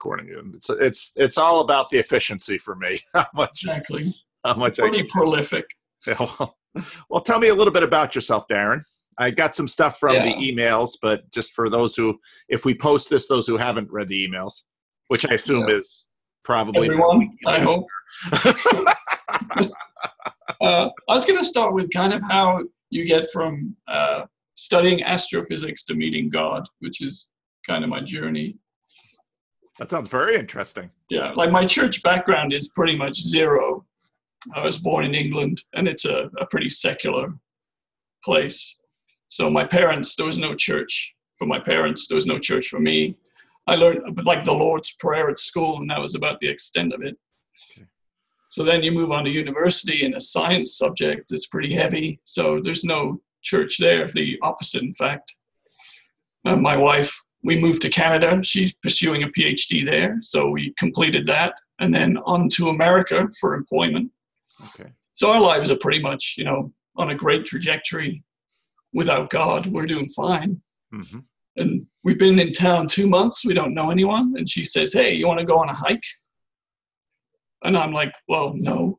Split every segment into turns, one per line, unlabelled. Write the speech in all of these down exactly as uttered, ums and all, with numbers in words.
recording you. It's it's it's all about the efficiency for me. How much
Exactly.
how much
Pretty
I
prolific.
yeah, well, well, tell me a little bit about yourself, Darren. I got some stuff from
Yeah.
the emails, but just for those who, if we post this, those who haven't read the emails, which I assume
Yeah.
is probably
Everyone, I hope. uh, I was going to start with kind of how you get from uh, studying astrophysics to meeting God, which is kind of my journey.
That sounds very interesting.
Yeah, like my church background is pretty much zero. I was born in England, and it's a, a pretty secular place. So my parents, there was no church for my parents. There was no church for me. I learned like the Lord's Prayer at school, and that was about the extent of it. Okay. So then you move on to university, and a science subject is pretty heavy. So there's no church there, the opposite, in fact. Uh, my wife, we moved to Canada. She's pursuing a PhD there. So we completed that, and then on to America for employment.
Okay.
So our lives are pretty much, you know, on a great trajectory. Without God, we're doing fine. Mm-hmm. And we've been in town two months. We don't know anyone. And she says, hey, you want to go on a hike? And I'm like, well, no.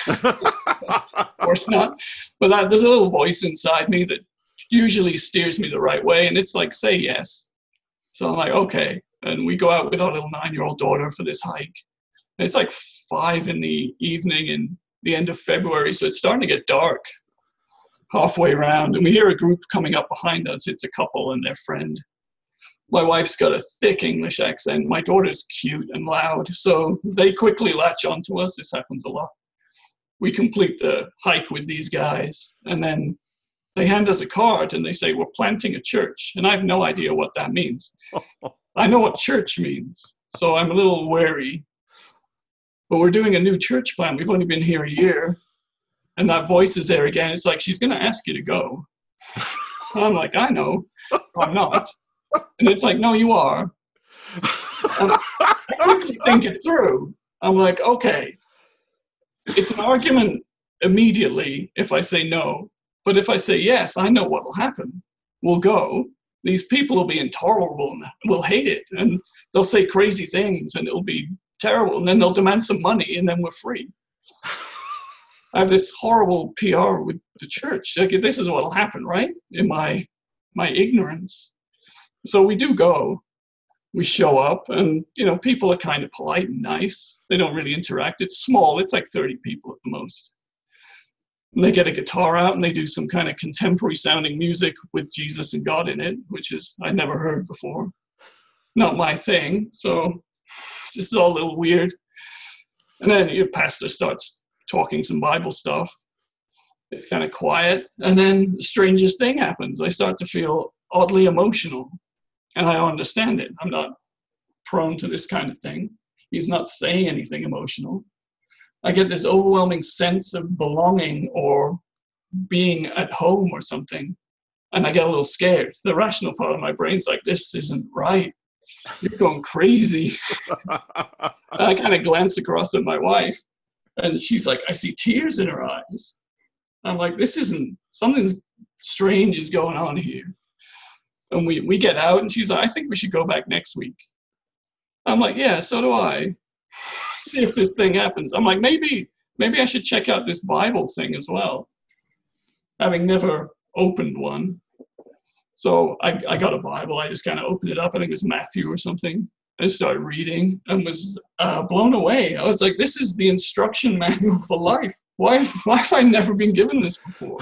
Of course not. But that, there's a little voice inside me that usually steers me the right way. And it's like, say yes. So I'm like, okay. And we go out with our little nine-year-old daughter for this hike. And it's like five in the evening in the end of February. So it's starting to get dark. Halfway around, and we hear a group coming up behind us. It's a couple and their friend. My wife's got a thick English accent. My daughter's cute and loud, so they quickly latch onto us. This happens a lot. We complete the hike with these guys, and then they hand us a card, and they say, we're planting a church, and I have no idea what that means. I know what church means, so I'm a little wary. But we're doing a new church plant. We've only been here a year. And that voice is there again. It's like, she's going to ask you to go. I'm like, I know. I'm not. And it's like, no, you are. And I quickly think it through. I'm like, okay. It's an argument immediately if I say no. But if I say yes, I know what will happen. We'll go. These people will be intolerable and will hate it. And they'll say crazy things and it'll be terrible. And then they'll demand some money and then we're free. I have this horrible P R with the church. Like, this is what will happen, right? In my my ignorance. So we do go. We show up, and you know, people are kind of polite and nice. They don't really interact. It's small. It's like thirty people at the most. And they get a guitar out, and they do some kind of contemporary-sounding music with Jesus and God in it, which is I'd never heard before. Not my thing. So this is all a little weird. And then your pastor starts talking some Bible stuff. It's kind of quiet. And then the strangest thing happens. I start to feel oddly emotional. And I don't understand it. I'm not prone to this kind of thing. He's not saying anything emotional. I get this overwhelming sense of belonging or being at home or something. And I get a little scared. The rational part of my brain's like, this isn't right. You're going crazy. I kind of glance across at my wife. And she's like, I see tears in her eyes. I'm like, this isn't, something strange is going on here. And we, we get out, and she's like, I think we should go back next week. I'm like, yeah, so do I. See if this thing happens. I'm like, maybe, maybe I should check out this Bible thing as well. Having never opened one. So I, I got a Bible. I just kind of opened it up. I think it was Matthew or something. I started reading and was uh, blown away. I was like, this is the instruction manual for life. Why, why have I never been given this before?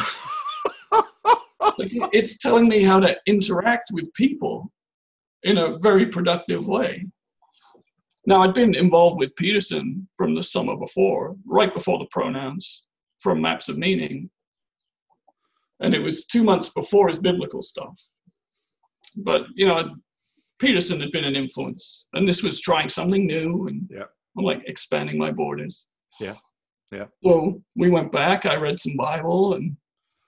Like, it's telling me how to interact with people in a very productive way. Now, I'd been involved with Peterson from the summer before, right before the pronouns from Maps of Meaning. And it was two months before his biblical stuff. But, you know, Peterson had been an influence, and this was trying something new, and
yeah.
I'm like expanding my borders.
Yeah, yeah.
So we went back. I read some Bible, and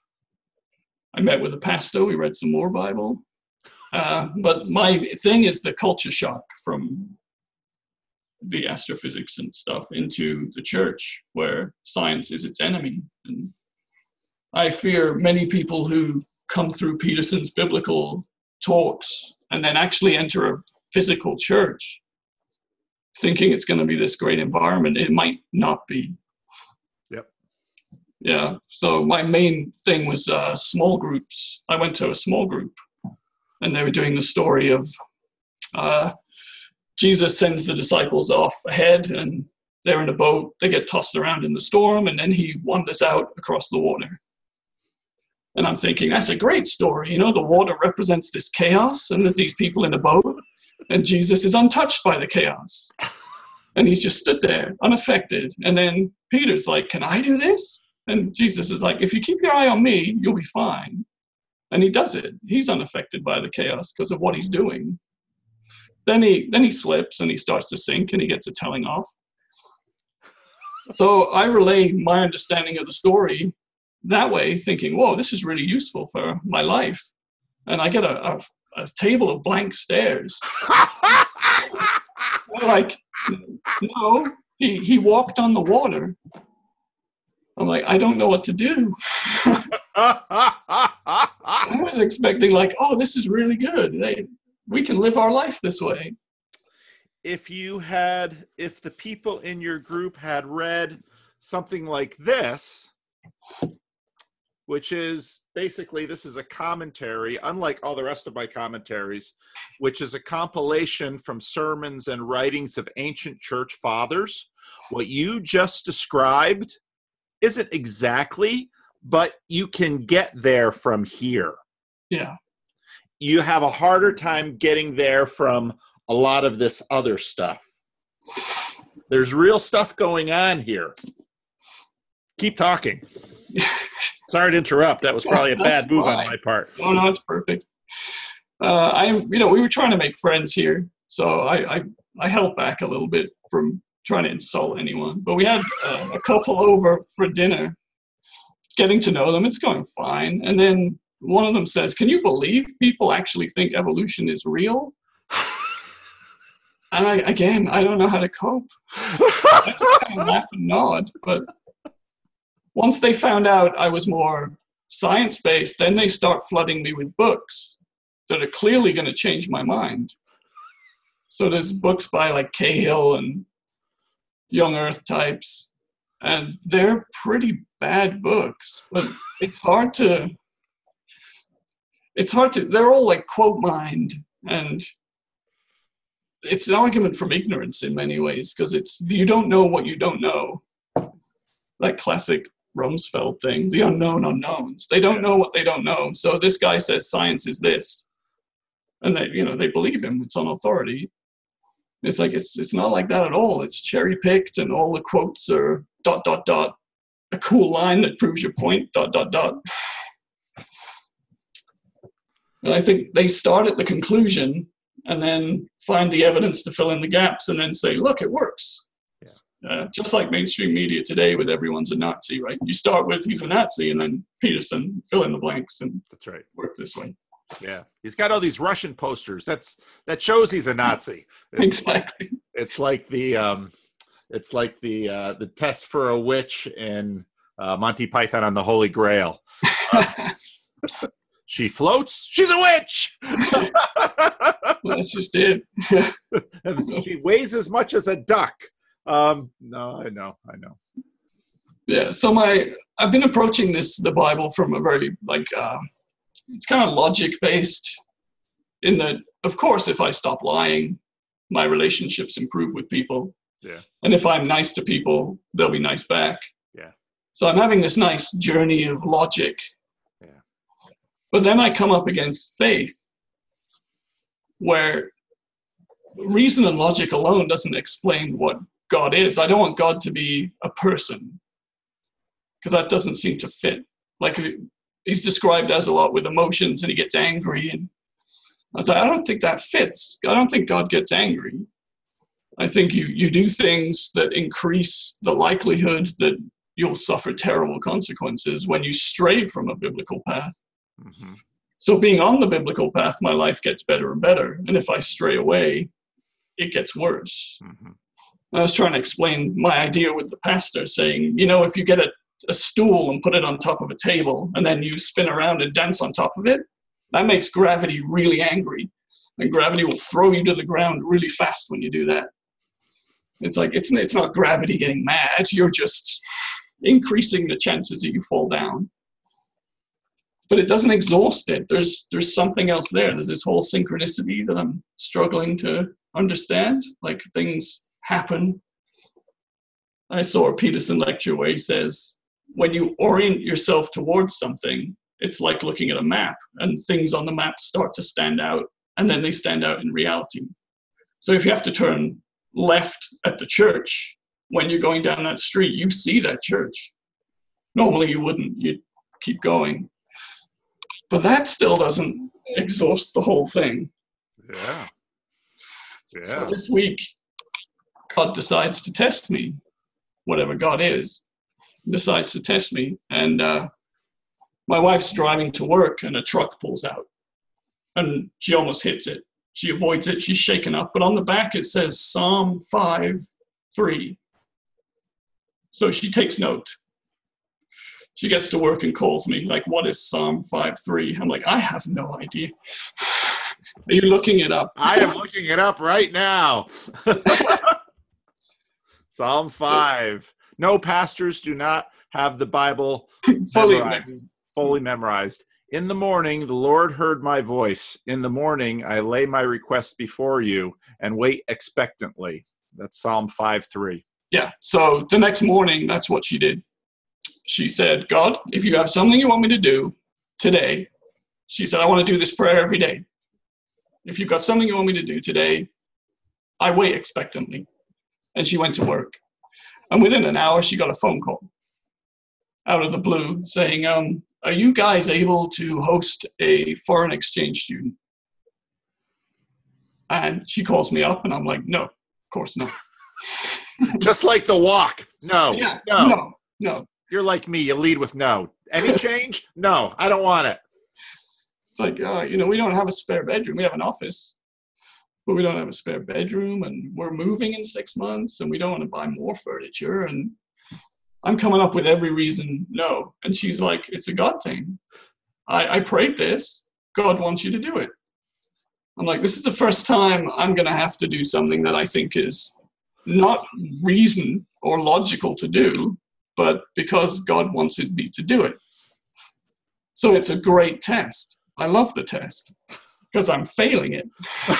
I met with a pastor. We read some more Bible. Uh, but my thing is the culture shock from the astrophysics and stuff into the church, where science is its enemy. And I fear many people who come through Peterson's biblical talks and then actually enter a physical church thinking it's going to be this great environment. It might not be.
Yep.
Yeah. So my main thing was uh, small groups. I went to a small group, and they were doing the story of uh, Jesus sends the disciples off ahead, and they're in a boat. They get tossed around in the storm, and then he wanders out across the water. And I'm thinking, that's a great story. You know, the water represents this chaos, and there's these people in a boat, and Jesus is untouched by the chaos. And he's just stood there, unaffected. And then Peter's like, can I do this? And Jesus is like, if you keep your eye on me, you'll be fine. And he does it. He's unaffected by the chaos because of what he's doing. Then he then he slips and he starts to sink and he gets a telling off. So I relay my understanding of the story that way, thinking, whoa, this is really useful for my life. And I get a, a, a table of blank stares. Like, no, he, he walked on the water. I'm like, I don't know what to do. I was expecting like, oh, this is really good. They, we can live our life this way.
If you had, if the people in your group had read something like this, which is basically, this is a commentary, unlike all the rest of my commentaries, which is a compilation from sermons and writings of ancient church fathers. What you just described isn't exactly, but you can get there from here.
Yeah.
You have a harder time getting there from a lot of this other stuff. There's real stuff going on here. Keep talking. Sorry to interrupt. That was probably a bad move
fine.
on my part.
Oh, no, it's perfect. Uh, I, you know, we were trying to make friends here, so I, I, I held back a little bit from trying to insult anyone. But we had uh, a couple over for dinner, getting to know them. It's going fine. And then one of them says, "Can you believe people actually think evolution is real?" And I, again, I don't know how to cope. I just kind of laugh and nod. But once they found out I was more science-based, then they start flooding me with books that are clearly going to change my mind. So there's books by like Cahill and Young Earth types, and they're pretty bad books. But it's hard to, it's hard to, they're all like quote mined, and it's an argument from ignorance in many ways, because it's, you don't know what you don't know. That classic Rumsfeld thing, the unknown unknowns. They don't know what they don't know. So this guy says science is this, and they, you know, they believe him. It's on authority. It's like, it's it's not like that at all. It's cherry picked, and all the quotes are dot dot dot, a cool line that proves your point, dot dot dot. And I think they start at the conclusion and then find the evidence to fill in the gaps, and then say, look, it works. Yeah. Uh, just like mainstream media today with everyone's a Nazi, right? You start with he's a Nazi, and then Peterson, fill in the blanks, and
that's right. Work
this way.
Yeah, he's got all these Russian posters. That's that shows he's a Nazi. It's,
exactly.
It's like the um, it's like the uh, the test for a witch in uh, Monty Python on the Holy Grail. Uh, she floats. She's a witch.
Well, that's just it.
She weighs as much as a duck. Um, no, I know, I know.
Yeah. So my, I've been approaching this, the Bible, from a very, like, uh, it's kind of logic based in that, of course, if I stop lying, my relationships improve with people.
Yeah. And
if I'm nice to people, they'll be nice back.
Yeah.
So I'm having this nice journey of logic.
Yeah.
But then I come up against faith, where reason and logic alone doesn't explain what God is. I don't want God to be a person, because that doesn't seem to fit. Like, he's described as a lot with emotions, and he gets angry. And I was like, I don't think that fits. I don't think God gets angry. I think you, you do things that increase the likelihood that you'll suffer terrible consequences when you stray from a biblical path.
Mm-hmm.
So being on the biblical path, my life gets better and better. And if I stray away, it gets worse.
Mm-hmm.
I was trying to explain my idea with the pastor, saying, you know, if you get a, a stool and put it on top of a table, and then you spin around and dance on top of it, that makes gravity really angry. And gravity will throw you to the ground really fast when you do that. It's like, it's, it's not gravity getting mad. You're just increasing the chances that you fall down. But it doesn't exhaust it. There's, there's something else there. There's this whole synchronicity that I'm struggling to understand. Like, things happen. I saw a Peterson lecture where he says, when you orient yourself towards something, it's like looking at a map, and things on the map start to stand out, and then they stand out in reality. So if you have to turn left at the church, when you're going down that street, you see that church. Normally you wouldn't, you'd keep going. But that still doesn't exhaust the whole thing.
Yeah. Yeah.
So this week, God decides to test me, whatever God is, decides to test me. And uh, my wife's driving to work, and a truck pulls out. And she almost hits it. She avoids it. She's shaken up. But on the back, it says Psalm five three. So she takes note. She gets to work and calls me, like, what is Psalm five three? I'm like, I have no idea. Are you looking it up?
I am looking it up right now. Psalm five. No, pastors do not have the Bible
fully
memorized,
memorized.
fully memorized. In the morning, the Lord heard my voice. In the morning, I lay my request before you and wait expectantly. That's Psalm five three.
Yeah, so the next morning, that's what she did. She said, God, if you have something you want me to do today, she said, I want to do this prayer every day. If you've got something you want me to do today, I wait expectantly. And she went to work. And within an hour, she got a phone call out of the blue saying, um, are you guys able to host a foreign exchange student? And she calls me up, and I'm like, no, of course not.
Just like the walk. No,
Yeah,
no,
no, no.
You're like me. You lead with no. Any change? No, I don't want it.
It's like, uh, you know, we don't have a spare bedroom. We have an office, but we don't have a spare bedroom, and we're moving in six months, and we don't want to buy more furniture. And I'm coming up with every reason no. And she's like, it's a God thing. I, I prayed this. God wants you to do it. I'm like, this is the first time I'm going to have to do something that I think is not reason or logical to do, but because God wanted me to do it. So it's a great test. I love the test because I'm failing it.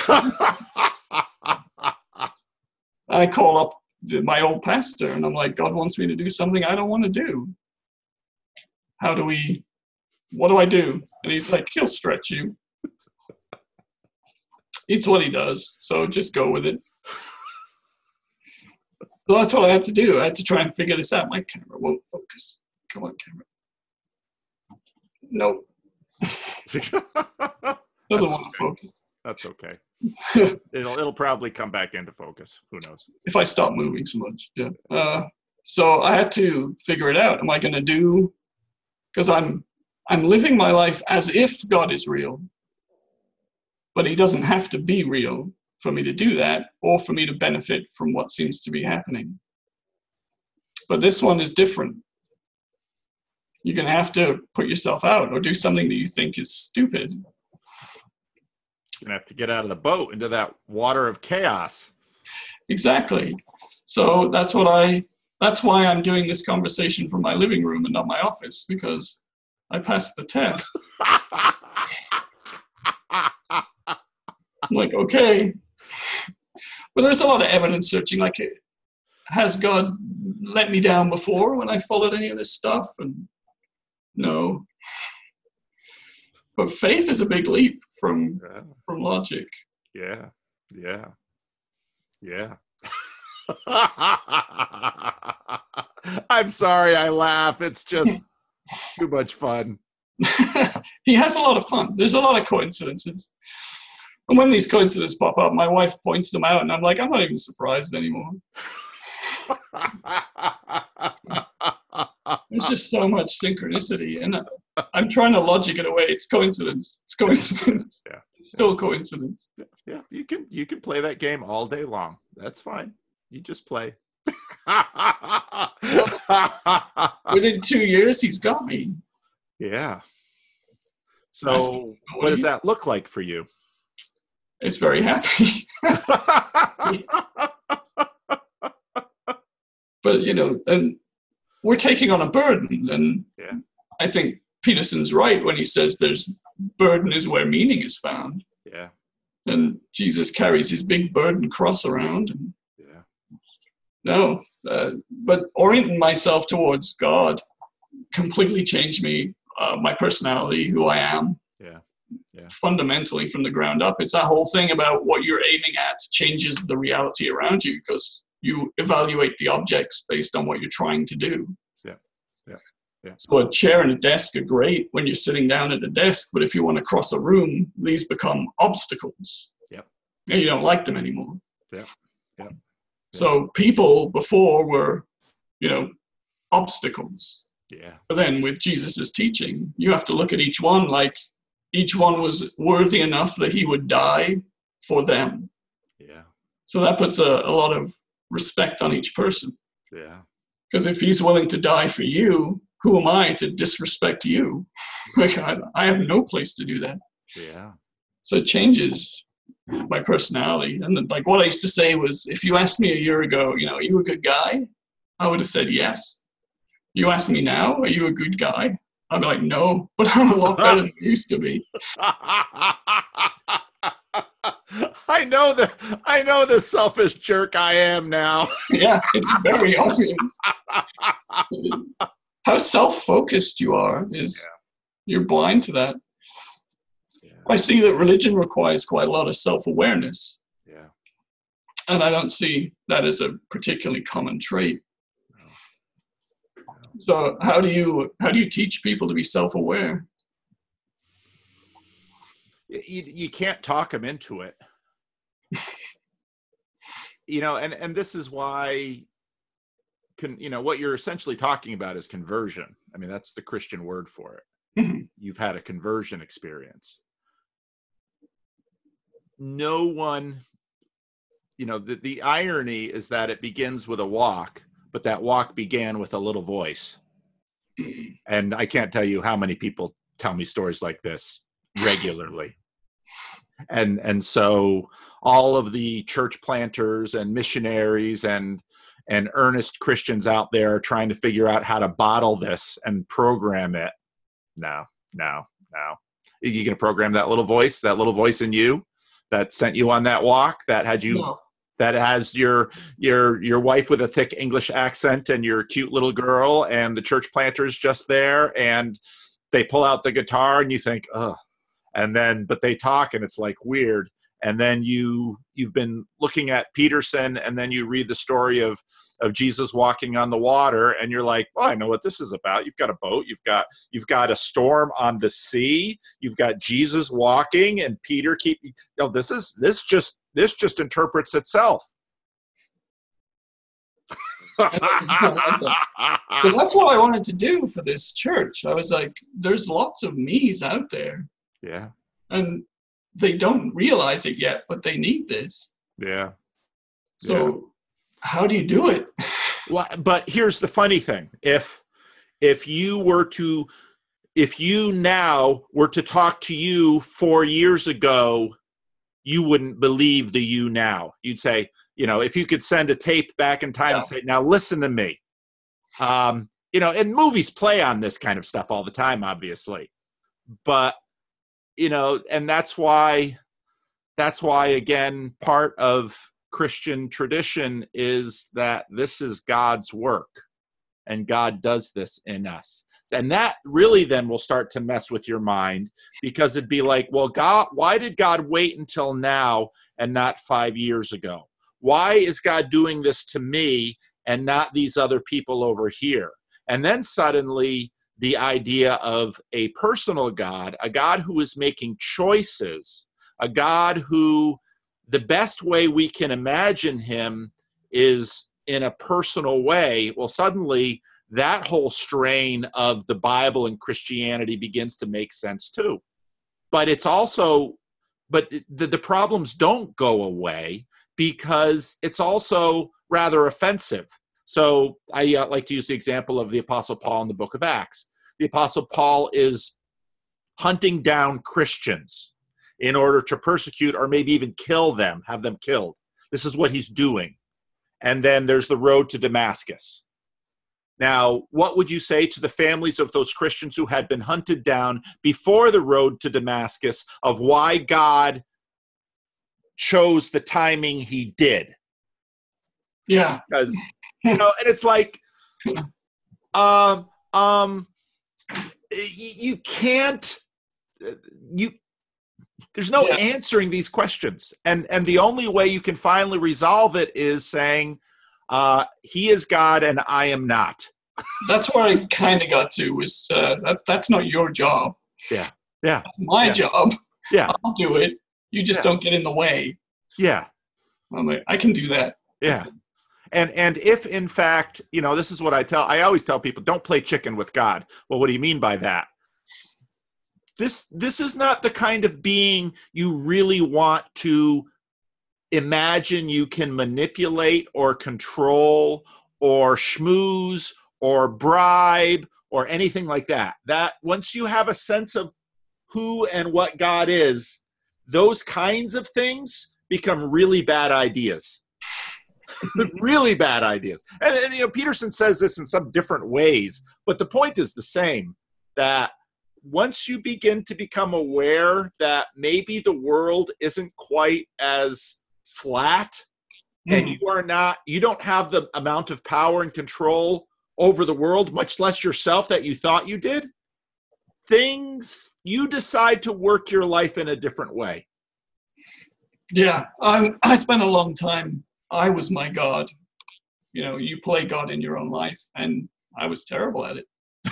I call up my old pastor, and I'm like, God wants me to do something I don't want to do. How do we, what do I do? And he's like, he'll stretch you. It's what he does, so just go with it. So that's what I had to do. I had to try and figure this out. My camera won't focus. Come on, camera. Nope. Doesn't want
okay.
to focus.
That's okay. it'll it'll probably come back into focus. Who knows?
If I stop moving so much, yeah. Uh, so I had to figure it out. Am I going to do? Because I'm I'm living my life as if God is real, but He doesn't have to be real for me to do that, or for me to benefit from what seems to be happening. But this one is different. You're going to have to put yourself out or do something that you think is stupid.
You're going to have to get out of the boat into that water of chaos.
Exactly. So that's what I, that's why I'm doing this conversation from my living room and not my office, because I passed the test. I'm like, okay. But there's a lot of evidence searching, like, has God let me down before when I followed any of this stuff? And no. But faith is a big leap from
yeah.
from logic.
Yeah, yeah, yeah. I'm sorry I laugh. It's just too much fun.
He has a lot of fun. There's a lot of coincidences. And when these coincidences pop up, my wife points them out, and I'm like, I'm not even surprised anymore. There's just so much synchronicity, and I'm trying to logic it away. It's coincidence. It's coincidence.
Yeah.
It's still coincidence.
Yeah, you can you can play that game all day long. That's fine. You just play.
Within two years, he's got me.
Yeah. So what does that look like for you?
It's very happy. But, you know, and we're taking on a burden. And
Yeah.
I think Peterson's right when he says there's burden is where meaning is found.
Yeah.
And Jesus carries his big burden cross around. And
Yeah.
no, uh, but orienting myself towards God completely changed me, uh, my personality, who I am.
Yeah. Yeah.
Fundamentally from the ground up. It's that whole thing about what you're aiming at changes the reality around you, because you evaluate the objects based on what you're trying to do.
Yeah. Yeah. Yeah.
So a chair and a desk are great when you're sitting down at a desk, but if you want to cross a room, these become obstacles.
Yep.
And you don't like them anymore.
Yeah. Yeah.
So people before were, you know, obstacles.
Yeah.
But then with Jesus's teaching, you have to look at each one like each one was worthy enough that he would die for them.
Yeah.
So that puts a, a lot of respect on each person.
Yeah.
Because if he's willing to die for you, who am I to disrespect you? Like I, I have no place to do that.
Yeah.
So it changes my personality. And then, like what I used to say was, if you asked me a year ago, you know, are you a good guy? I would have said yes. You ask me now, are you a good guy? I'd be like, no, but I'm a lot better than I used to be.
I know the I know the selfish jerk I am now.
Yeah, it's very obvious. How self-focused you are is
Yeah.
You're blind to that.
Yeah.
I see that religion requires quite a lot of self-awareness.
Yeah.
And I don't see that as a particularly common trait. So how do you how do you teach people to be self-aware?
You, you can't talk them into it. You know, and, and this is why, con, you know, what you're essentially talking about is conversion. I mean, that's the Christian word for it.
Mm-hmm.
You've had a conversion experience. No one, you know, the, the irony is that it begins with a walk, but that walk began with a little voice. And I can't tell you how many people tell me stories like this regularly. And and so all of the church planters and missionaries and and earnest Christians out there are trying to figure out how to bottle this and program it. No, no, no. Are you going to program that little voice, that little voice in you that sent you on that walk, that had you,
No.
that has your your your wife with a thick English accent and your cute little girl and the church planters just there, and they pull out the guitar and you think, oh. And then, but they talk and it's like weird. And then you, you've been looking at Peterson, and then you read the story of, of Jesus walking on the water, and you're like, oh, I know what this is about. You've got a boat. You've got, you've got a storm on the sea. You've got Jesus walking and Peter keep, you know, this is, this just, this just interprets itself.
So that's what I wanted to do for this church. I was like, there's lots of me's out there.
Yeah.
And they don't realize it yet, but they need this.
Yeah.
So
Yeah.
how do you do it?
Well, but here's the funny thing. If if you were to, if you now were to talk to you four years ago, you wouldn't believe the you now. You'd say, you know, if you could send a tape back in time
Yeah.
and say, now listen to me. Um, you know, and movies play on this kind of stuff all the time, obviously. But you know, and that's why, that's why, again, part of Christian tradition is that this is God's work and God does this in us. And that really then will start to mess with your mind, because it'd be like, well, God, why did God wait until now and not five years ago? Why is God doing this to me and not these other people over here? And then suddenly, the idea of a personal God, a God who is making choices, a God who the best way we can imagine him is in a personal way. Well, suddenly that whole strain of the Bible and Christianity begins to make sense too. But it's also, but the, the problems don't go away because it's also rather offensive. So I uh, like to use the example of the Apostle Paul in the book of Acts. The Apostle Paul is hunting down Christians in order to persecute or maybe even kill them, have them killed. This is what he's doing. and then there's the road to Damascus. Now, what would you say to the families of those Christians who had been hunted down before the road to Damascus of why God chose the timing he did?
Yeah.
Because, you know, and it's like, um, um, you can't, you, there's no
yeah.
answering these questions. And, and the only way you can finally resolve it is saying, uh, he is God and I am not.
That's where I kind of got to was, uh, that, that's not your job.
Yeah. Yeah.
That's my
yeah.
job.
Yeah.
I'll do it. You just
yeah.
don't get in the way.
Yeah.
I'm like, I can do that.
Yeah. And and if in fact, you know, this is what I tell, I always tell people, don't play chicken with God. Well, what do you mean by that? This this is not the kind of being you really want to imagine you can manipulate or control or schmooze or bribe or anything like that. That once you have a sense of who and what God is, those kinds of things become really bad ideas. Really bad ideas. And, and, you know, Peterson says this in some different ways, but the point is the same, that once you begin to become aware that maybe the world isn't quite as flat mm. and you are not, you don't have the amount of power and control over the world, much less yourself, that you thought you did, things, you decide to work your life in a different way.
Yeah, I, I spent a long time, I was my God. You know, you play God in your own life, and I was terrible at it.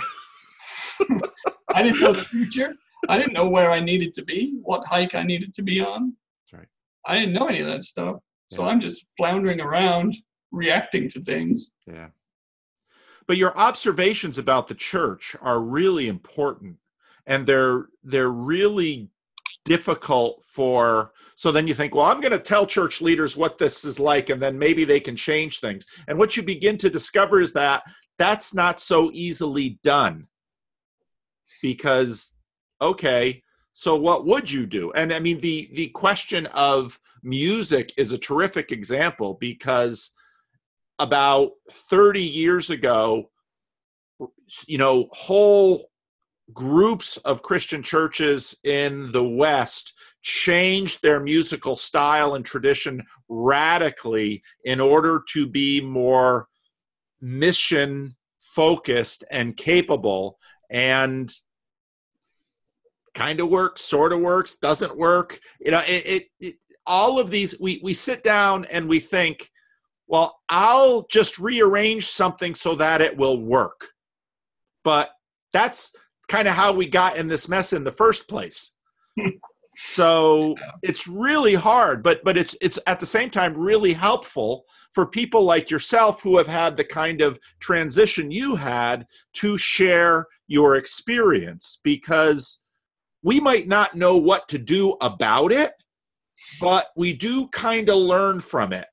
I didn't know the future. I didn't know where I needed to be, what hike I needed to be on.
That's right.
I didn't know any of that stuff. So
yeah.
I'm just floundering around, reacting to things.
Yeah. But your observations about the church are really important, and they're they're really difficult for, so then you think, well, I'm going to tell church leaders what this is like, and then maybe they can change things. And what you begin to discover is that that's not so easily done. Because, okay, so what would you do? And I mean, the, the question of music is a terrific example, because about thirty years ago, you know, whole groups of Christian churches in the West changed their musical style and tradition radically in order to be more mission focused and capable, and kind of works, sort of works, doesn't work. You know, it, it, it all of these, we, we sit down and we think, well, I'll just rearrange something so that it will work. But that's kind of how we got in this mess in the first place. So it's really hard, but but it's it's at the same time really helpful for people like yourself who have had the kind of transition you had to share your experience, because we might not know what to do about it, but we do kind of learn from it.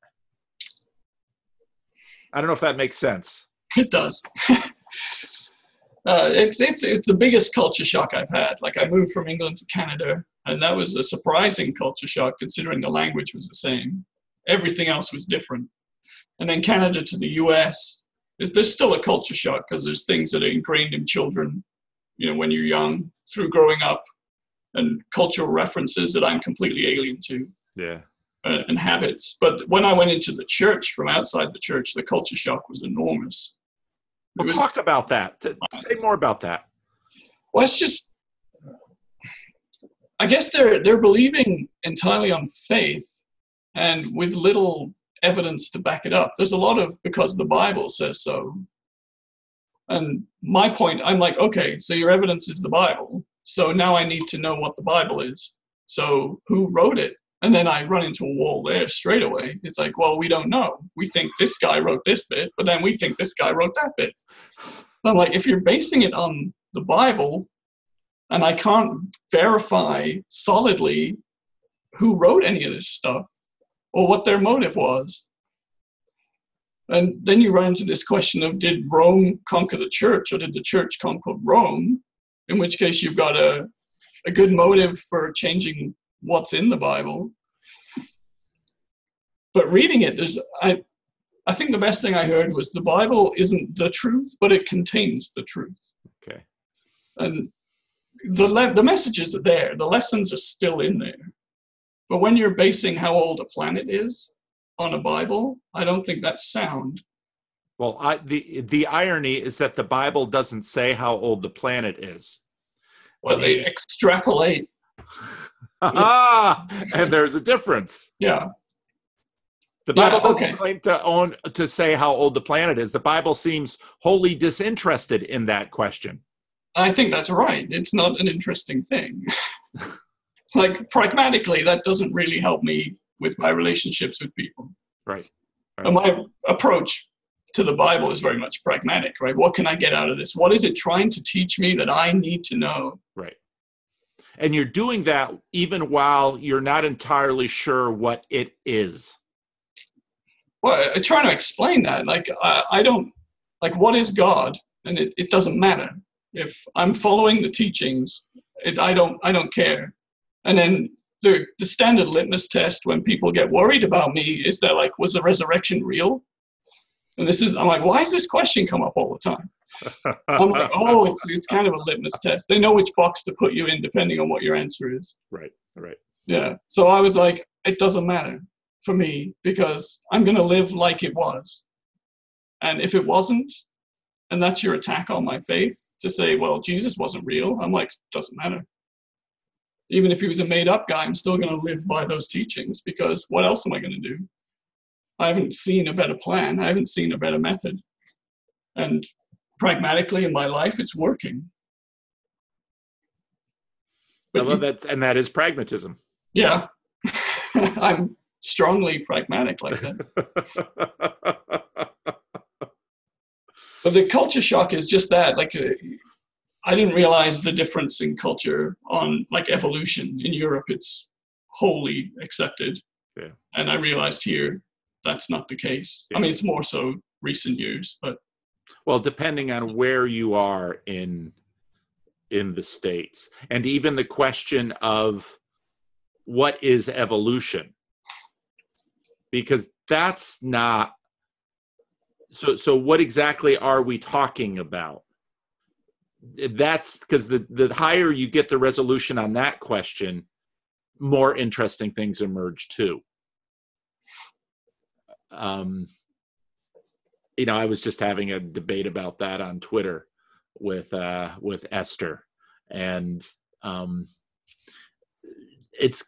I don't know if that makes sense.
It does. Uh, it's, it's it's the biggest culture shock I've had. Like, I moved from England to Canada, and that was a surprising culture shock considering the language was the same. Everything else was different. And then Canada to the U S, is there's still a culture shock because there's things that are ingrained in children, you know, when you're young, through growing up, and cultural references that I'm completely alien to.
Yeah.
Uh, and habits. But when I went into the church from outside the church, the culture shock was enormous.
Well, was, talk about that. Say more about that.
Well, it's just, I guess they're they're believing entirely on faith and with little evidence to back it up. There's a lot of, because the Bible says so. And my point, I'm like, okay, so your evidence is the Bible. So now I need to know what the Bible is. So who wrote it? And then I run into a wall there straight away. It's like, well, we don't know. We think this guy wrote this bit, but then we think this guy wrote that bit. So I'm like, if you're basing it on the Bible, and I can't verify solidly who wrote any of this stuff or what their motive was. And then you run into this question of, did Rome conquer the church, or did the church conquer Rome? In which case you've got a, a good motive for changing what's in the Bible. But reading it, there's I I think the best thing I heard was the Bible isn't the truth, but it contains the truth.
Okay.
And the le- the messages are there. The lessons are still in there. But when you're basing how old a planet is on a Bible, I don't think that's sound.
Well, I, the the irony is that the Bible doesn't say how old the planet is.
Well, they
The-
extrapolate.
Ah, and there's a difference.
Yeah.
The Bible
Yeah,
doesn't
okay.
claim to own to say how old the planet is. The Bible seems wholly disinterested in that question.
I think that's right. It's not an interesting thing. Like, pragmatically, that doesn't really help me with my relationships with people.
Right.
And my approach to the Bible is very much pragmatic, right? What can I get out of this? What is it trying to teach me that I need to know?
Right. And you're doing that even while you're not entirely sure what it is.
Well, I'm trying to explain that. Like, I, I don't, like, what is God? And it, it doesn't matter. If I'm following the teachings, it, I don't, I don't care. And then the, the standard litmus test when people get worried about me is that, like, was the resurrection real? And this is, I'm like, why does this question come up all the time? I'm like, oh, it's it's kind of a litmus test. They know which box to put you in depending on what your answer is.
Right, right.
Yeah. So I was like, it doesn't matter for me because I'm going to live like it was. And if it wasn't, and that's your attack on my faith to say, well, Jesus wasn't real, I'm like, doesn't matter. Even if he was a made-up guy, I'm still going to live by those teachings because what else am I going to do? I haven't seen a better plan. I haven't seen a better method. And pragmatically in my life, it's working.
I
But
love that, and that is pragmatism.
yeah, I'm strongly pragmatic like that. But the culture shock is just that. Like, uh, I didn't realize the difference in culture on, like, evolution. In Europe, it's wholly accepted.
Yeah.
And I realized here that's not the case.
Yeah.
I mean, it's more so recent years, but
Well, depending on where you are in in the States, and even the question of what is evolution, because that's not so so what exactly are we talking about? That's because the the higher you get the resolution on that question, more interesting things emerge too. Um, you know, I was just having a debate about that on Twitter with uh, with Esther, and um, it's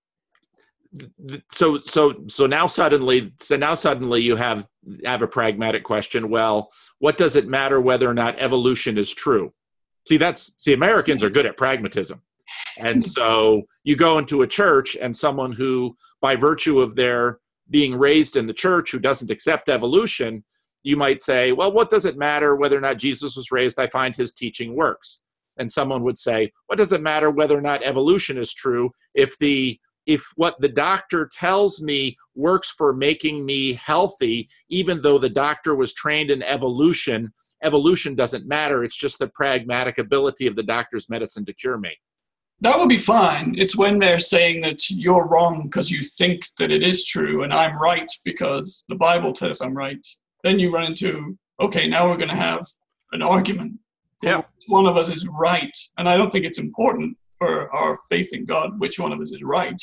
so so so now suddenly so now suddenly you have have a pragmatic question. Well, what does it matter whether or not evolution is true? See, that's see, Americans are good at pragmatism. And so you go into a church and someone who, by virtue of their being raised in the church, who doesn't accept evolution, you might say, well, what does it matter whether or not Jesus was raised? I find his teaching works. And someone would say, what does it matter whether or not evolution is true if the if what the doctor tells me works for making me healthy, even though the doctor was trained in evolution, evolution doesn't matter. It's just the pragmatic ability of the doctor's medicine to cure me.
that would be fine. It's when they're saying that you're wrong because you think that it is true and I'm right because the Bible says I'm right. Then you run into, okay, now we're going to have an argument.
Yeah.
Which one of us is right? And I don't think it's important for our faith in God which one of us is right.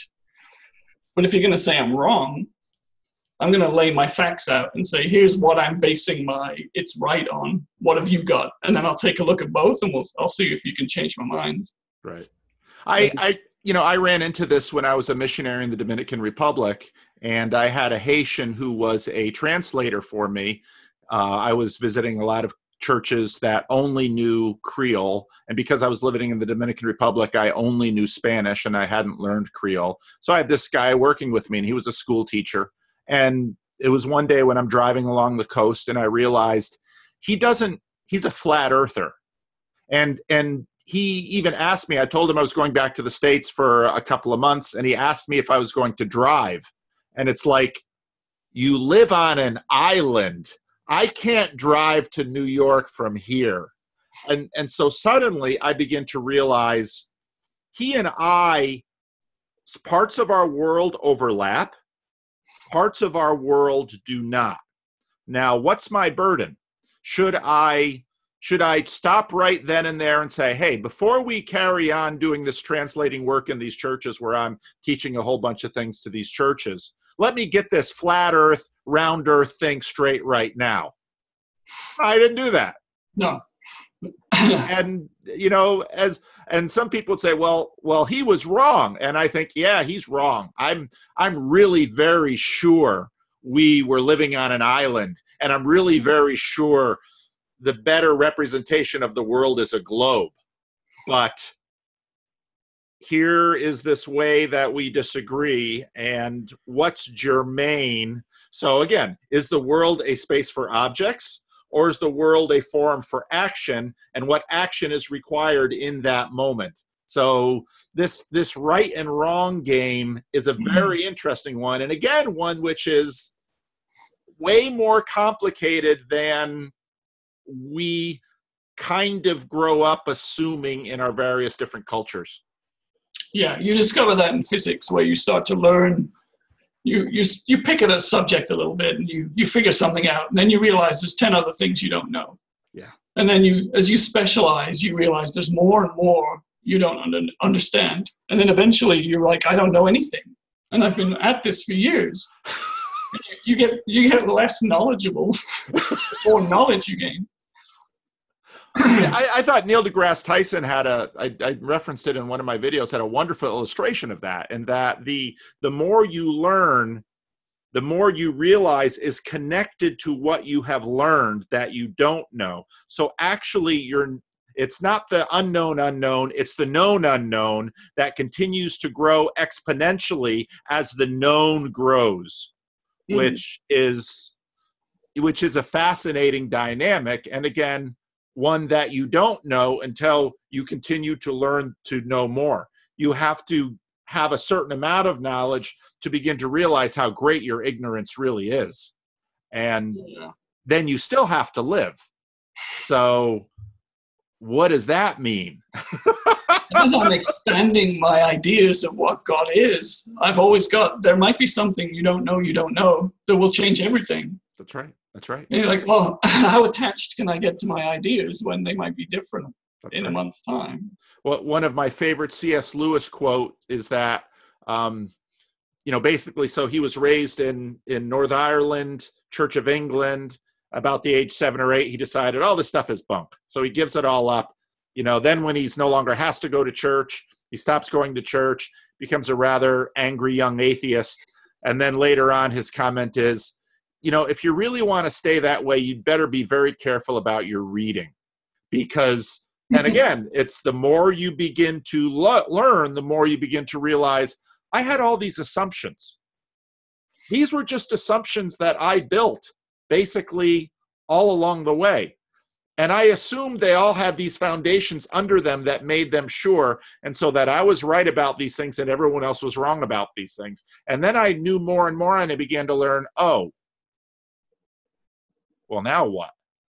But if you're going to say I'm wrong, I'm going to lay my facts out and say, here's what I'm basing my it's right on. What have you got? And then I'll take a look at both and we'll I'll see if you can change my mind.
Right. I, I, you know, I ran into this when I was a missionary in the Dominican Republic, and I had a Haitian who was a translator for me. Uh, I was visiting a lot of churches that only knew Creole, and because I was living in the Dominican Republic, I only knew Spanish, and I hadn't learned Creole. So I had this guy working with me, and he was a school teacher. And it was one day when I'm driving along the coast, and I realized he doesn't, he's a flat earther. And, and, he even asked me, I told him I was going back to the States for a couple of months, and he asked me if I was going to drive. And it's like, you live on an island. I can't drive to New York from here. And, and so suddenly I begin to realize he and I, parts of our world overlap, parts of our world do not. Now, what's my burden? Should I should I stop right then and there and say, hey, before we carry on doing this translating work in these churches where I'm teaching a whole bunch of things to these churches, let me get this flat earth, round earth thing straight right now. I didn't do that.
No.
And, you know, as, and some people would say, well, well, he was wrong. And I think, yeah, he's wrong. I'm, I'm really very sure we were living on an island, and I'm really very sure the better representation of the world is a globe. But here is this way that we disagree, and what's germane? So again, is the world a space for objects, or is the world a forum for action, and what action is required in that moment? So this this right and wrong game is a very interesting one, and again, one which is way more complicated than we kind of grow up assuming in our various different cultures.
Yeah, you discover that in physics, where you start to learn, you you you pick at a subject a little bit, and you you figure something out, and then you realize there's ten other things you don't know.
Yeah.
And then you, as you specialize, you realize there's more and more you don't under, understand. And then eventually you're like, I don't know anything, and I've been at this for years. You get you get less knowledgeable the more knowledge you gain.
I, I thought Neil deGrasse Tyson had a, I, I referenced it in one of my videos, had a wonderful illustration of that, and that the the more you learn, the more you realize is connected to what you have learned that you don't know. So actually, you're it's not the unknown unknown, it's the known unknown that continues to grow exponentially as the known grows, mm-hmm. which is which is a fascinating dynamic. And again, one that you don't know until you continue to learn to know more. You have to have a certain amount of knowledge to begin to realize how great your ignorance really is. And yeah. then you still have to live. So what does that mean?
As I'm expanding my ideas of what God is, I've always got, there might be something you don't know, you don't know, that will change everything.
That's right. That's right.
And you're like, well, how attached can I get to my ideas when they might be different That's in right. a month's time?
Well, one of my favorite C S Lewis quote is that, um, you know, basically, so he was raised in, in Northern Ireland, Church of England. About the age seven or eight, he decided, oh, this stuff is bunk. So he gives it all up. You know, then when he's no longer has to go to church, he stops going to church, becomes a rather angry young atheist. And then later on, his comment is, you know, if you really want to stay that way, you'd better be very careful about your reading. Because, and again, it's the more you begin to lo- learn, the more you begin to realize, I had all these assumptions. These were just assumptions that I built basically all along the way. And I assumed they all had these foundations under them that made them sure. And so that I was right about these things and everyone else was wrong about these things. And then I knew more and more, and I began to learn, oh, well, now what?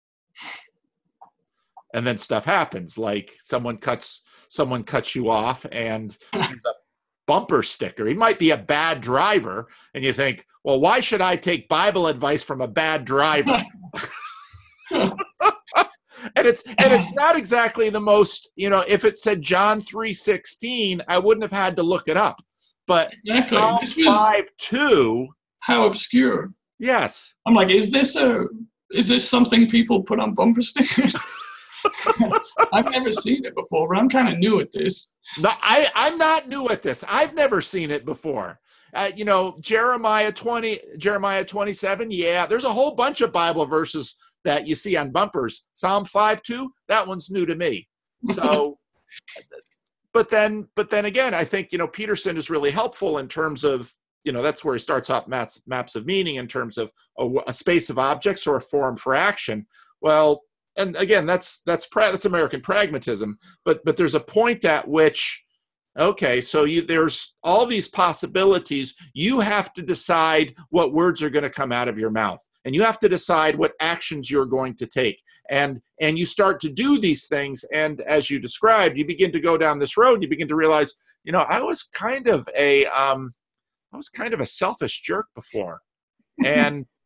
And then stuff happens, like someone cuts someone cuts you off, and there's a bumper sticker. He might be a bad driver, and you think, well, why should I take Bible advice from a bad driver? and it's and it's not exactly the most, you know, if it said John three sixteen, I wouldn't have had to look it up. But
exactly.
Psalm five two,
how obscure.
Yes.
I'm like, is this a is this something people put on bumper stickers? I've never seen it before, but I'm kind of new at this.
No, I, I'm not new at this. I've never seen it before. Uh, you know, Jeremiah twenty, Jeremiah twenty-seven, yeah, there's a whole bunch of Bible verses that you see on bumpers. Psalm five two, that one's new to me. So, but then, but then again, I think, you know, Peterson is really helpful in terms of, you know, that's where he starts off maps, maps of meaning in terms of a, a space of objects or a forum for action. Well, and again, that's that's pra- that's American pragmatism. But but there's a point at which, okay, so you, there's all these possibilities. You have to decide what words are going to come out of your mouth, and you have to decide what actions you're going to take. And and you start to do these things, and as you described, you begin to go down this road. You begin to realize, you know, I was kind of a um, I was kind of a selfish jerk before, and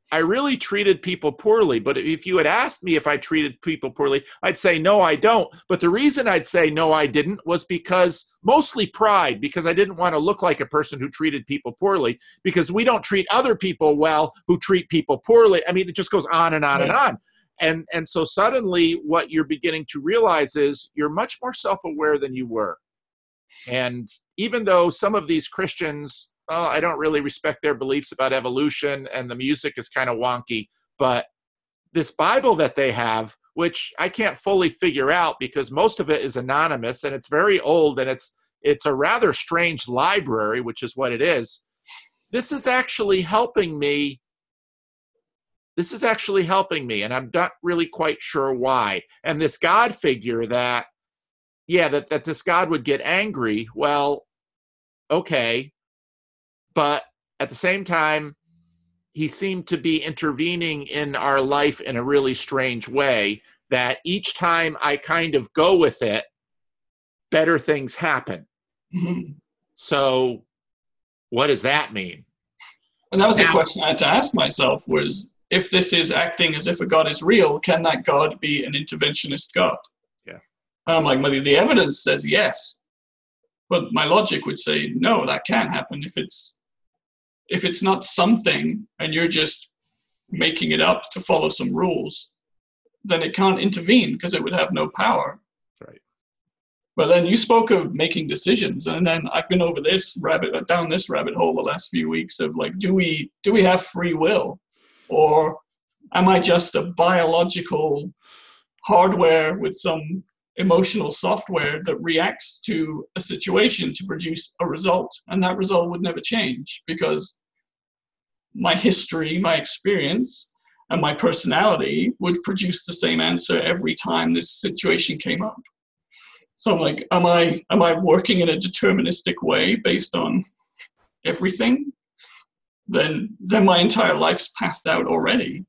I really treated people poorly. But if you had asked me if I treated people poorly, I'd say, no, I don't. But the reason I'd say, no, I didn't, was because mostly pride, because I didn't want to look like a person who treated people poorly, because we don't treat other people well who treat people poorly. I mean, it just goes on and on yeah. and on. And, and so suddenly what you're beginning to realize is you're much more self-aware than you were. And even though some of these Christians, oh, I don't really respect their beliefs about evolution and the music is kind of wonky, but this Bible that they have, which I can't fully figure out because most of it is anonymous and it's very old and it's it's a rather strange library, which is what it is. This is actually helping me. This is actually helping me, and I'm not really quite sure why. And this God figure that, yeah, that, that this God would get angry, well, okay. But at the same time, he seemed to be intervening in our life in a really strange way, that each time I kind of go with it, better things happen. Mm-hmm. So what does that mean?
And that was
now,
a question I had to ask myself was, if this is acting as if a God is real, can that God be an interventionist God?
Yeah.
And I'm like, well, the evidence says yes. But my logic would say, no, that can't happen. If it's if it's not something and you're just making it up to follow some rules, then it can't intervene because it would have no power.
Right.
But then you spoke of making decisions, and then I've been over this rabbit down this rabbit hole the last few weeks of like, do we do we have free will? Or am I just a biological hardware with some emotional software that reacts to a situation to produce a result? And that result would never change because my history, my experience, and my personality would produce the same answer every time this situation came up. So I'm like, am I, am I working in a deterministic way based on everything? Then, then my entire life's pathed out already.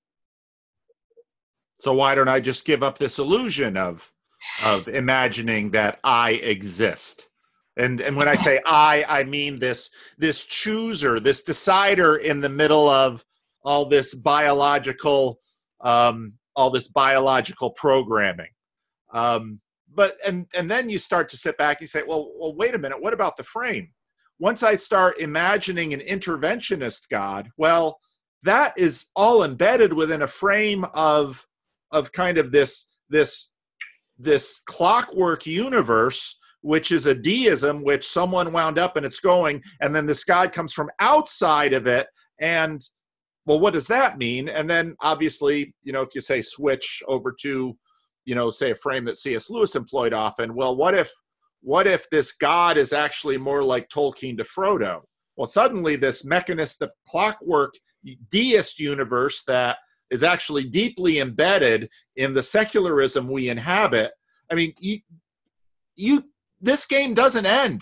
So why don't I just give up this illusion of of imagining that I exist? And and when I say I, I mean this this chooser, this decider in the middle of all this biological um, all this biological programming. Um, but and and then you start to sit back and you say, well, well, wait a minute, what about the frame? Once I start imagining an interventionist God, well, that is all embedded within a frame of of kind of this this this clockwork universe, which is a deism, which someone wound up and it's going, and then this God comes from outside of it. And well, what does that mean? And then obviously, you know, if you say switch over to, you know, say a frame that C S Lewis employed often, well, what if what if this God is actually more like Tolkien to Frodo? Well, suddenly this mechanistic clockwork deist universe that is actually deeply embedded in the secularism we inhabit. I mean, you, you this game doesn't end.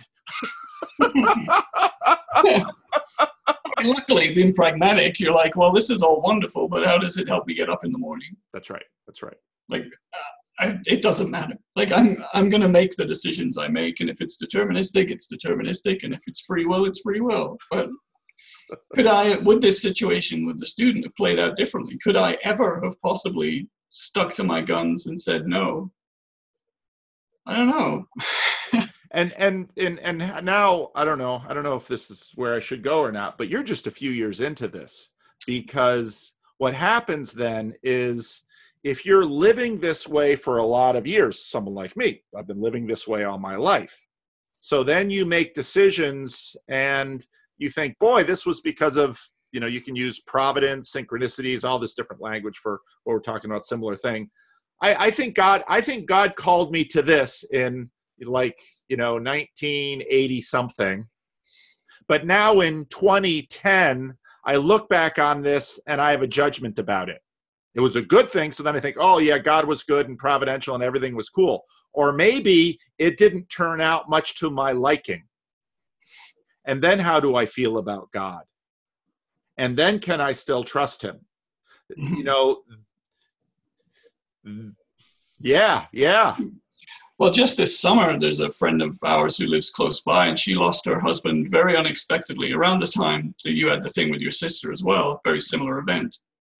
Luckily, being pragmatic, you're like, well, this is all wonderful, but how does it help me get up in the morning?
That's right. That's right.
Like, uh, I, it doesn't matter. Like, I'm I'm going to make the decisions I make, and if it's deterministic, it's deterministic, and if it's free will, it's free will. But could I, would this situation with the student have played out differently? Could I ever have possibly stuck to my guns and said no? I don't know.
and, and and and now I don't know. I don't know if this is where I should go or not. But you're just a few years into this, because what happens then is, if you're living this way for a lot of years, someone like me, I've been living this way all my life. So then you make decisions and you think, boy, this was because of, you know, you can use providence, synchronicities, all this different language for what we're talking about, similar thing. I, I think God, I think God called me to this in like, you know, nineteen eighty something. But now in twenty ten, I look back on this and I have a judgment about it. It was a good thing. So then I think, oh yeah, God was good and providential and everything was cool. Or maybe it didn't turn out much to my liking. And then how do I feel about God? And then can I still trust him? You know, yeah, yeah.
Well, just this summer, there's a friend of ours who lives close by, and she lost her husband very unexpectedly around the time that you had the thing with your sister as well, very similar event.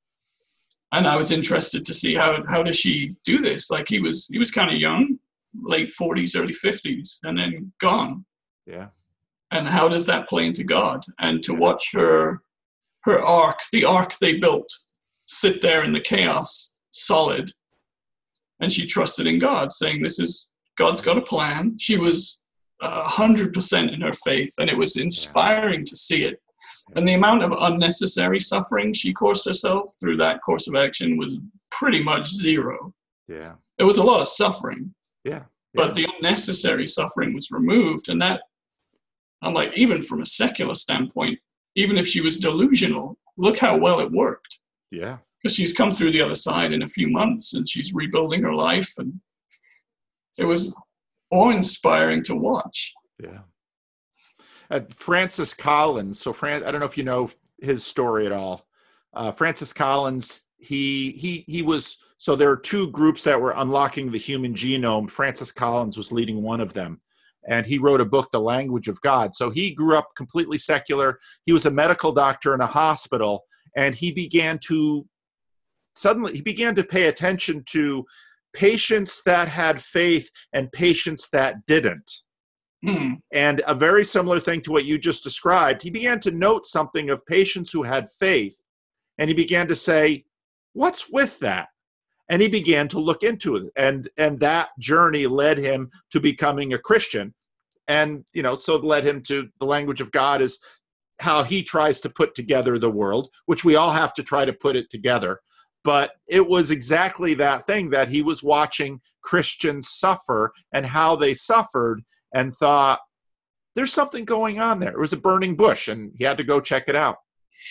and I was interested to see how how does she do this? Like he was he was kind of young, late forties, early fifties, and then gone.
Yeah.
And how does that play into God? And to watch her her ark, the ark they built, sit there in the chaos, solid, and she trusted in God, saying, "This is God's got a plan." She was a hundred percent in her faith, and it was inspiring to see it. And the amount of unnecessary suffering she caused herself through that course of action was pretty much zero.
Yeah.
There was a lot of suffering.
Yeah. yeah.
But the unnecessary suffering was removed. And that, I'm like, even from a secular standpoint, even if she was delusional, look how well it worked.
Yeah.
Because she's come through the other side in a few months and she's rebuilding her life. And it was awe-inspiring to watch.
Yeah. Uh, Francis Collins. So, Fran, I don't know if you know his story at all. Uh, Francis Collins, he he he was. So there are two groups that were unlocking the human genome. Francis Collins was leading one of them, and he wrote a book, The Language of God. So he grew up completely secular. He was a medical doctor in a hospital, and he began to suddenly he began to pay attention to patients that had faith and patients that didn't.
Mm.
And a very similar thing to what you just described, he began to note something of patients who had faith, and he began to say, what's with that? And he began to look into it. And, and that journey led him to becoming a Christian. And, you know, so it led him to the language of God is how he tries to put together the world, which we all have to try to put it together. But it was exactly that thing that he was watching Christians suffer and how they suffered, and thought, there's something going on there. It was a burning bush, and he had to go check it out.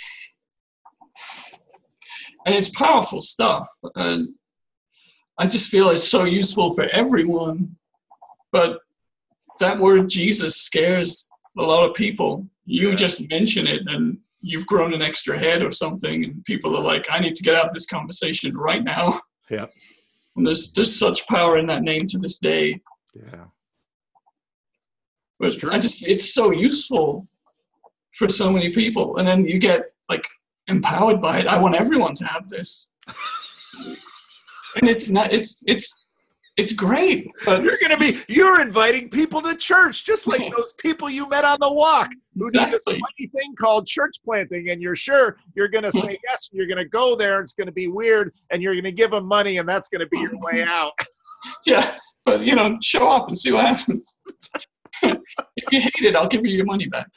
And it's powerful stuff. And I just feel it's so useful for everyone. But that word Jesus scares a lot of people. You
Yeah.
just mention it, and you've grown an extra head or something, and people are like, I need to get out of this conversation right now.
Yeah.
And there's, there's such power in that name to this day.
Yeah.
But I just, it's so useful for so many people. And then you get like empowered by it. I want everyone to have this. And it's not, it's, it's, it's great. But
You're going to be, you're inviting people to church, just like those people you met on the walk who do this
Exactly.
funny thing called church planting. And you're sure you're going to say yes, and you're going to go there, and it's going to be weird, and you're going to give them money, and that's going to be your way out.
Yeah. But, you know, show up and see what happens. If you hate it, I'll give you your money back.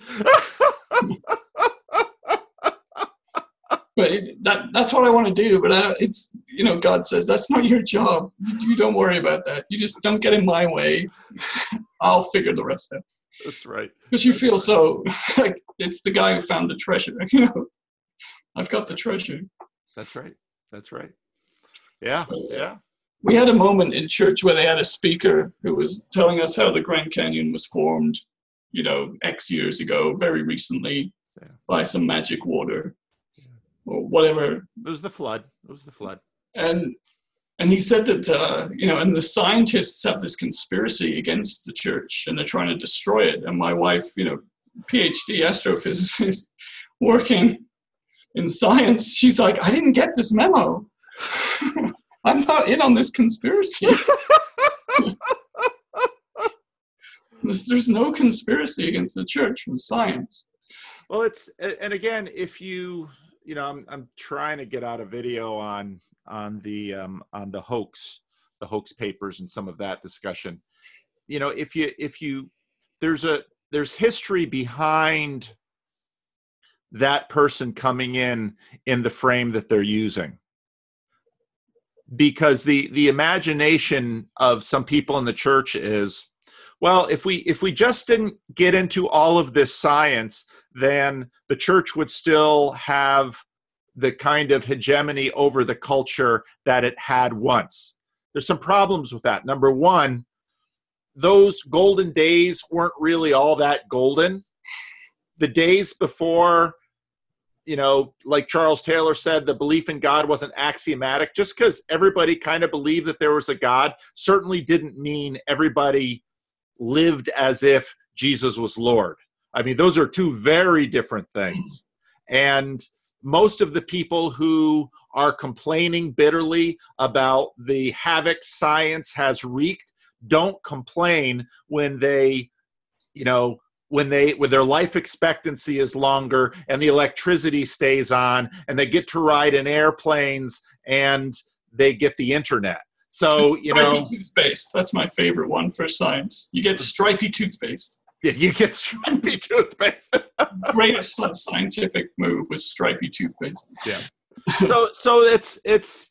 But it, that that's what I want to do. But I, it's, you know, God says, that's not your job. You, you don't worry about that. You just don't get in my way. I'll figure the rest out.
That's right.
Because you feel so, like, it's the guy who found the treasure. You know, I've got the treasure.
That's right. That's right. Yeah. Yeah.
We had a moment in church where they had a speaker who was telling us how the Grand Canyon was formed, you know, X years ago, very recently, yeah. by some magic water yeah. or whatever.
It was the flood. It was the flood.
And and he said that, uh, you know, and the scientists have this conspiracy against the church, and they're trying to destroy it. And my wife, you know, PhD astrophysicist, working in science, she's like, I didn't get this memo. I'm not in on this conspiracy. there's, there's no conspiracy against the church from science.
Well, it's, and again, if you, you know, I'm I'm trying to get out a video on on the um, on the hoax, the hoax papers, and some of that discussion. You know, if you if you there's a there's history behind that person coming in in the frame that they're using. Because the the imagination of some people in the church is, well, if we if we just didn't get into all of this science, then the church would still have the kind of hegemony over the culture that it had once. There's some problems with that. Number one, those golden days weren't really all that golden. The days before, you know, like Charles Taylor said, the belief in God wasn't axiomatic. Just because everybody kind of believed that there was a God certainly didn't mean everybody lived as if Jesus was Lord. I mean, those are two very different things. And most of the people who are complaining bitterly about the havoc science has wreaked don't complain when they, you know, when they when their life expectancy is longer and the electricity stays on and they get to ride in airplanes and they get the internet. So, you know,
stripy toothpaste. That's my favorite one for science. You get stripy toothpaste.
Yeah, you get stripy toothpaste.
Greatest scientific move was stripy toothpaste.
Yeah. So so it's it's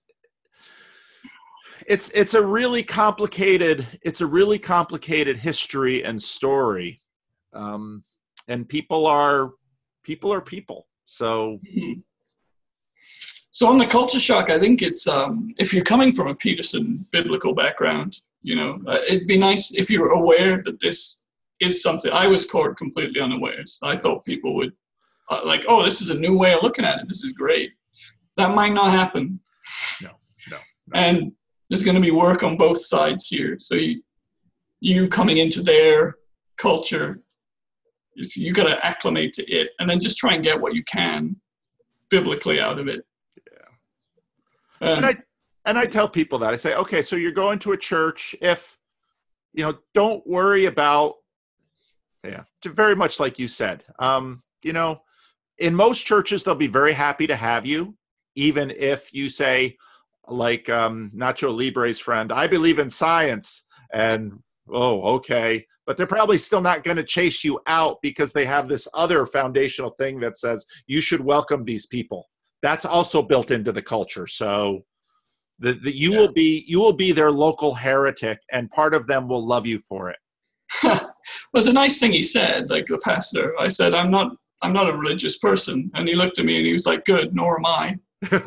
it's it's a really complicated it's a really complicated history and story. Um, and people are people are people. So
mm-hmm. So on the culture shock, I think it's um, if you're coming from a Peterson biblical background, you know, uh, it'd be nice if you're aware that this is something. I was caught completely unawares. I thought people would uh, like, oh, this is a new way of looking at it. This is great. That might not happen.
No, no. no.
And there's going to be work on both sides here. So you, you coming into their culture, you got to acclimate to it, and then just try and get what you can biblically out of it.
Yeah. Um, and I and I tell people that I say, okay, so you're going to a church. If you know, don't worry about. Yeah, very much like you said. Um, you know, in most churches, they'll be very happy to have you, even if you say, like um, Nacho Libre's friend, I believe in science, and oh, okay. But they're probably still not going to chase you out because they have this other foundational thing that says you should welcome these people. That's also built into the culture. So the, the, you yeah. will be you will be their local heretic, and part of them will love you for it.
Well, it's a nice thing he said, like the pastor. I said, I'm not I'm not a religious person. And he looked at me and he was like, good, nor am I.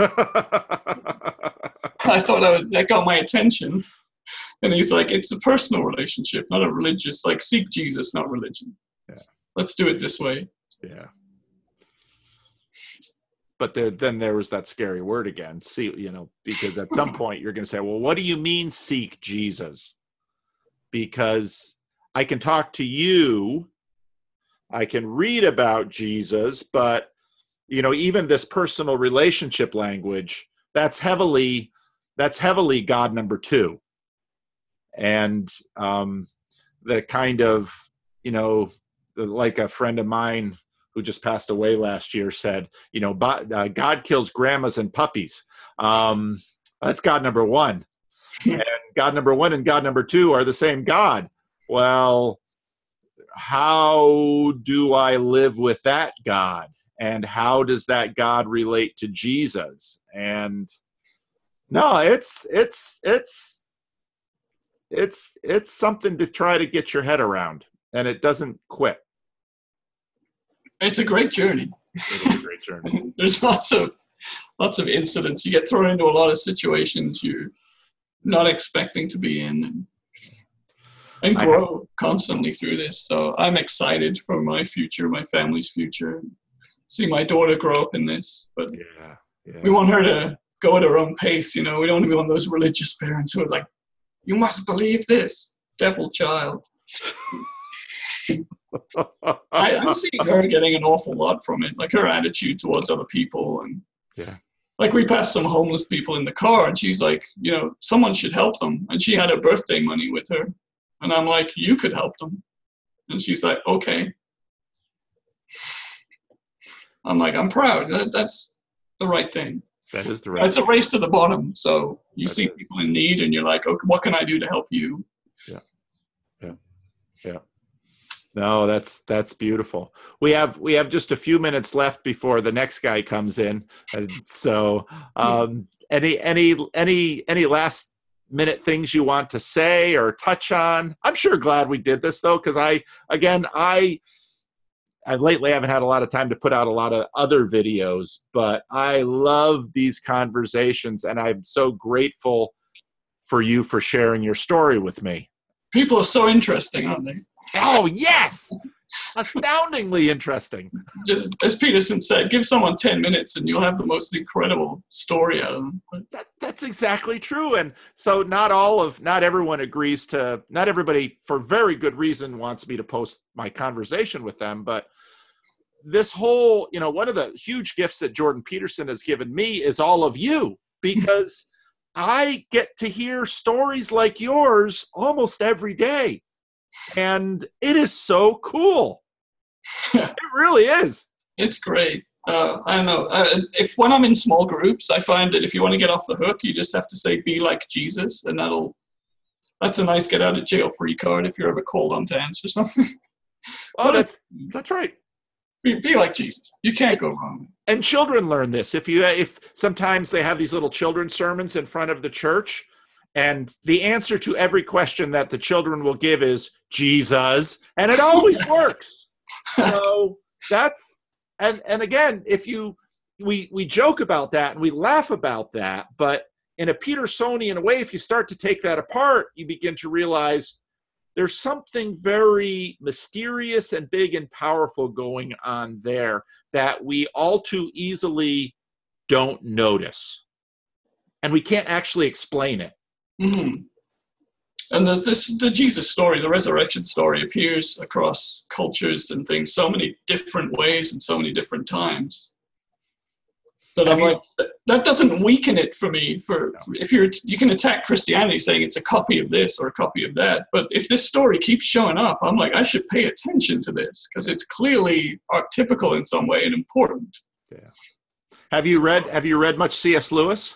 I thought I would, that got my attention. And he's like, it's a personal relationship, not a religious, like seek Jesus, not religion.
Yeah.
Let's do it this way.
Yeah. But there, then there was that scary word again, see, you know, because at some point you're going to say, well, what do you mean seek Jesus? Because I can talk to you, I can read about Jesus, but, you know, even this personal relationship language, that's heavily, that's heavily God number two. And um, the kind of, you know, like a friend of mine who just passed away last year said, you know, uh, God kills grandmas and puppies. Um, that's God number one. And God number one and God number two are the same God. Well, how do I live with that God? And how does that God relate to Jesus? And no, it's, it's, it's, it's, it's something to try to get your head around, and it doesn't quit.
It's a great journey.
It is a great journey.
There's lots of, lots of incidents. You get thrown into a lot of situations you're not expecting to be in, and, and grow constantly through this. So I'm excited for my future, my family's future, see my daughter grow up in this. But
yeah, yeah. We
want her to go at her own pace. You know, we don't want to be one of those religious parents who are like, you must believe this, devil child. I, I'm seeing her getting an awful lot from it, like her attitude towards other people. And
yeah,
like we passed some homeless people in the car, and she's like, you know, someone should help them. And she had her birthday money with her. And I'm like, you could help them. And she's like, okay. I'm like, I'm proud. That, that's the right thing.
That is the right
It's a race to the bottom. So you
that
see
is.
people in need, and you're like, okay, what can I do to help you?
Yeah, yeah, yeah. No, that's that's beautiful. We have we have just a few minutes left before the next guy comes in. And so, um, any any any any last minute things you want to say or touch on? I'm sure glad we did this though, because I again I. I lately haven't had a lot of time to put out a lot of other videos, but I love these conversations, and I'm so grateful for you for sharing your story with me.
People are so interesting, aren't they?
Oh, yes! Astoundingly interesting.
Just as Peterson said, give someone ten minutes and you'll have the most incredible story out of them.
That, that's exactly true. And so not all of, not everyone agrees to, not everybody for very good reason wants me to post my conversation with them, but this whole, you know, one of the huge gifts that Jordan Peterson has given me is all of you, because I get to hear stories like yours almost every day. And it is so cool. It really is.
It's great. Uh, I don't know. Uh, if when I'm in small groups, I find that if you want to get off the hook, you just have to say, be like Jesus. And that'll, that's a nice get out of jail free card if you're ever called on to answer something.
Oh, that's, that's right.
Be, be like Jesus. You can't go wrong.
And children learn this. If you, if sometimes they have these little children's sermons in front of the church, and the answer to every question that the children will give is Jesus, and it always works. So that's, and and again, if you, we we joke about that and we laugh about that, but in a Petersonian way, if you start to take that apart, you begin to realize there's something very mysterious and big and powerful going on there that we all too easily don't notice. And we can't actually explain it.
Mm-hmm. And the, this, the Jesus story, the resurrection story, appears across cultures and things so many different ways and so many different times that I'm like, that doesn't weaken it for me. For, for if you're, you can attack Christianity saying it's a copy of this or a copy of that, but if this story keeps showing up, I'm like, I should pay attention to this because it's clearly archetypical in some way and important.
Yeah. Have you read? Have you read much C S Lewis?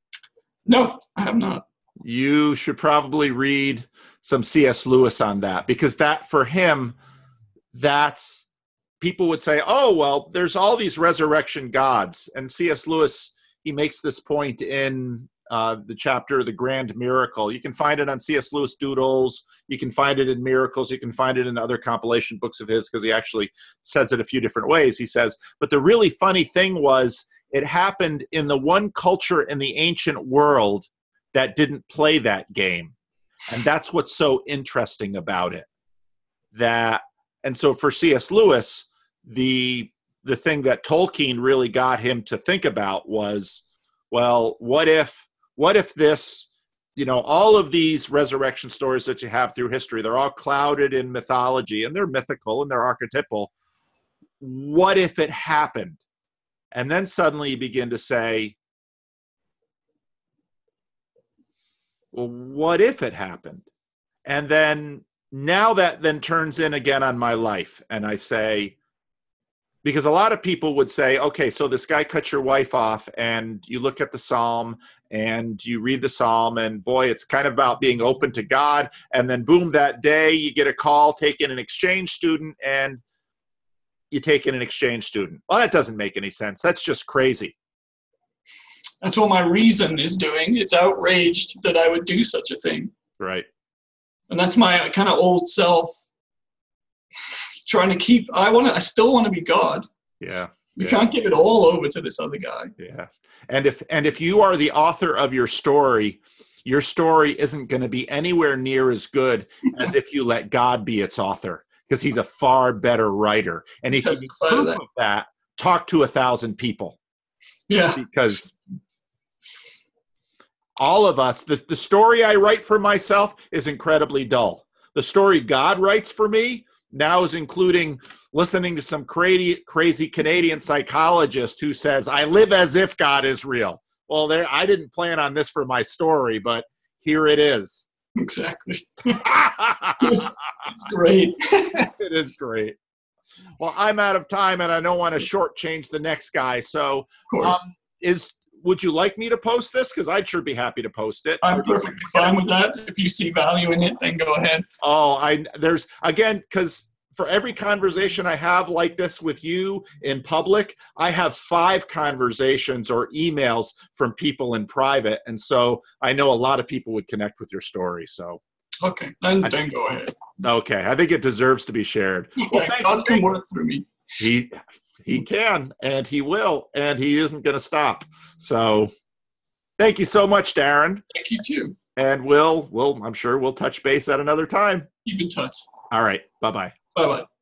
No, I have not.
You should probably read some C S Lewis on that, because that, for him, that's, people would say, oh, well, there's all these resurrection gods. And C S Lewis, he makes this point in uh, the chapter, The Grand Miracle. You can find it on C S Lewis Doodles. You can find it in Miracles. You can find it in other compilation books of his, because he actually says it a few different ways. He says, but the really funny thing was, it happened in the one culture in the ancient world that didn't play that game. And that's what's so interesting about it. That, and so for C S Lewis, the the thing that Tolkien really got him to think about was, well, what if what if this, you know, all of these resurrection stories that you have through history, they're all clouded in mythology and they're mythical and they're archetypal. What if it happened? And then suddenly you begin to say, well, what if it happened? And then now that then turns in again on my life. And I say, because a lot of people would say, okay, so this guy cut your wife off, and you look at the Psalm and you read the Psalm, and boy, it's kind of about being open to God. And then boom, that day you get a call, take in an exchange student, and you take in an exchange student. Well, that doesn't make any sense. That's just crazy.
That's what my reason is doing. It's outraged that I would do such a thing.
Right.
And that's my kind of old self trying to keep, I want to, I still want to be God.
Yeah.
We
yeah.
can't give it all over to this other guy.
Yeah. And if, and if you are the author of your story, your story isn't going to be anywhere near as good as if you let God be its author, because he's a far better writer. And if you need proof of that, talk to a thousand people.
Yeah.
Because all of us, the, the story I write for myself is incredibly dull. The story God writes for me now is including listening to some crazy, crazy Canadian psychologist who says, I live as if God is real. Well, there, I didn't plan on this for my story, but here it is.
Exactly. it's, it's great.
It is great. Well, I'm out of time, and I don't want to shortchange the next guy. So, um, is would you like me to post this? Because I'd sure be happy to post it.
I'm perfectly fine with that. If you see value in it, then go ahead.
Oh, I there's again, because for every conversation I have like this with you in public, I have five conversations or emails from people in private, and so I know a lot of people would connect with your story. So.
Okay, then, then go ahead.
Okay, I think it deserves to be shared. Well,
yeah, God can work through me.
He he can, and he will, and he isn't going to stop. So, thank you so much, Darren.
Thank you too.
And we'll we'll I'm sure we'll touch base at another time.
Keep in touch.
All right. Bye bye.
Bye bye.